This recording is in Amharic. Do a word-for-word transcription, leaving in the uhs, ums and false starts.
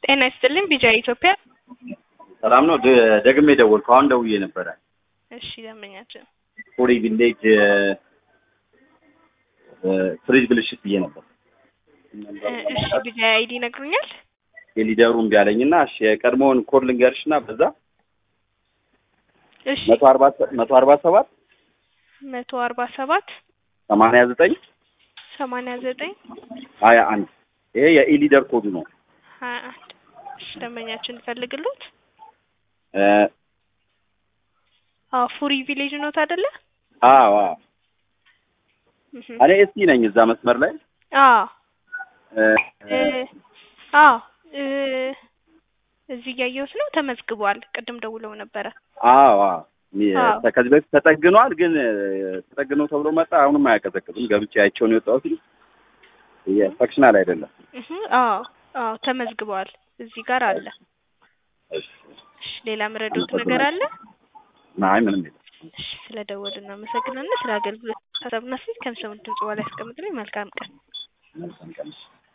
ጤና ይስጥልኝ ቢጃ ኢትዮጵያ። ሰላም ነው። ደግሜ ደወልኩ። አሁን ደውዬ ነበረ። እሺ ደምኛችን ፉሪ ቪሌጅ ፍሪጅ ብልሽት ብዬ ነበር። እሺ ቢጃ አይዲ ነግሩኛል። የሊደሩ እምቢ አለኝና እሺ የቀድሞውን ኮድ ልንገርሽና በዛ እሺ መቶ አርባ መቶ አርባ ሰባት መቶ አርባ ሰባት ሰማንያ ዘጠኝ ሰማንያ ዘጠኝ ሀያ አንድ ይሄ የኢሊደር ኮዱ ነው። ሀያ አንድ እሺ ደምኛችን ፈልግሉት። አዎ ፉሪ ቪሌጅ ነው አይደለ? አዎ አዎ እኔ እስቲ ነኝ እዛ መስመር ላይ። አዎ አዎ እዚህ ያየሁት ነው ተመዝግቧል። ቅድም ደውለው ነበረ። አዎ አዎ ከዚህ በፊት ተጠግኗል፣ ግን ተጠግኖ ተብሎ መጣ። አሁንም አያቀዘቅዝም። ገብቼ አይቼው ነው የወጣሁት። የፈክሽናል አይደለም። እህ አዎ አዎ ተመዝግቧል። እዚህ ጋር አለ። እሺ ሌላ ምረዶት ነገር አለ? ናይ ምንም የለም። እሺ ስለደወልን እናመሰግናለን። ስለ አገልግሎት ሀሳብና ስልክ ከምሰሙት ድምጽ በኋላ ያስቀምጡልኝ። መልካም ቀን። መልካም ቀን።